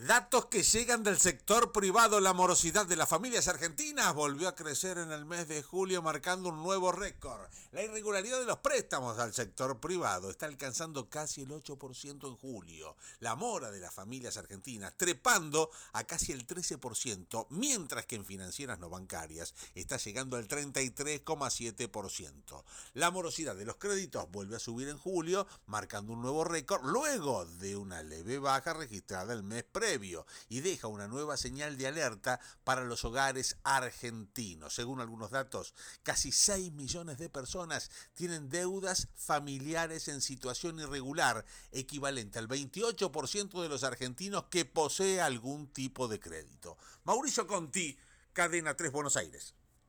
Datos que llegan del sector privado. La morosidad de las familias argentinas volvió a crecer en el mes de julio, marcando un nuevo récord. La irregularidad de los préstamos al sector privado está alcanzando casi el 8% en julio. La mora de las familias argentinas trepando a casi el 13%, mientras que en financieras no bancarias está llegando al 33,7%. La morosidad de los créditos vuelve a subir en julio, marcando un nuevo récord luego de una leve baja registrada el mes previo, y deja una nueva señal de alerta para los hogares argentinos. Según algunos datos, casi 6 millones de personas tienen deudas familiares en situación irregular, equivalente al 28% de los argentinos que posee algún tipo de crédito. Mauricio Conti, Cadena 3, Buenos Aires.